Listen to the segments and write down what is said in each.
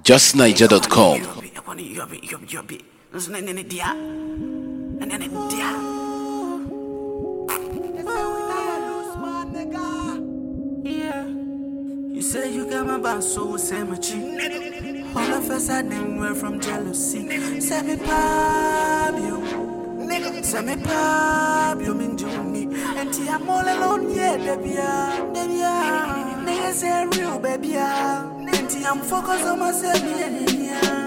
JustNiger.com. You say you got my back, so say my cheek. All of us I didn't wear from jealousy. Say me pop you, nigga. Say me pop you, mean Juni. And I'm all alone, yeah, baby, baby. Nigga say real, baby. And I'm focused on myself, yeah.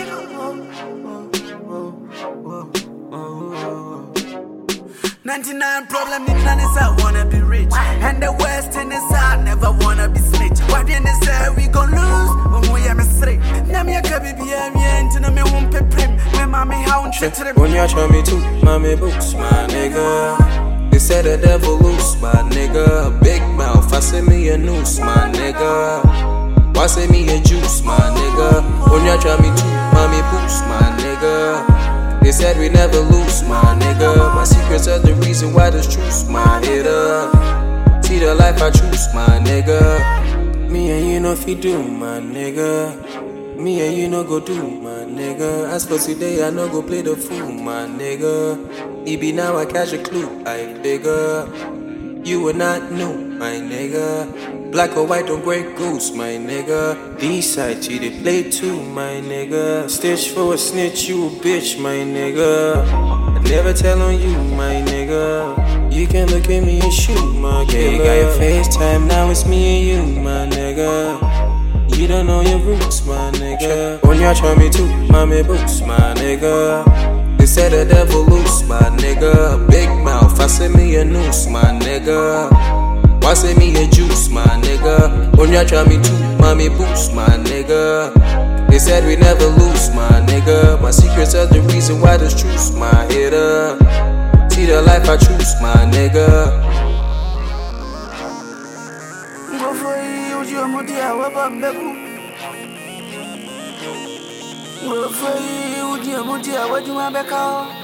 99 problem in none is I wanna be rich. And the West in is I never wanna be snitch. What in the say we gon' lose when we am straight. Namia kabi be a to no me won't pay prim. Me mommy how on trick to the when you try me too, mommy boots, my nigga. They said the devil loose, my nigga. A big mouth, I say me a noose, my nigga. Why say me a juice, my nigga? When you try me too, mommy boots, my nigga. They said we never lose, my nigga. My secrets are the reason why there's truth, my hitter. See the life I choose, my nigga. Me and you know if you do, my nigga. Me and you no go do, my nigga. As for today, I no go play the fool, my nigga. It be now I catch a clue, I figure. You were not new, my nigga. Black or white, don't break goose, my nigga. These side cheated, play too, my nigga. Stitch for a snitch, you a bitch, my nigga. I never tell on you, my nigga. You can look at me and shoot, my killer. Yeah, you got your FaceTime, now it's me and you, my nigga. You don't know your roots, my nigga. When y'all try me too, mommy boots, my nigga. They said the devil loose, my nigga. Big mouth, I say me a noose, my nigga. Why say me a juice, my nigga? When y'all try me too, mommy boots, my nigga. They said we never lose, my nigga. My secrets are the reason why there's truth, my hitter. See the life I choose, my nigga. Go for you, you mudia, wababeku. Go for you, you mudia, what you want back out?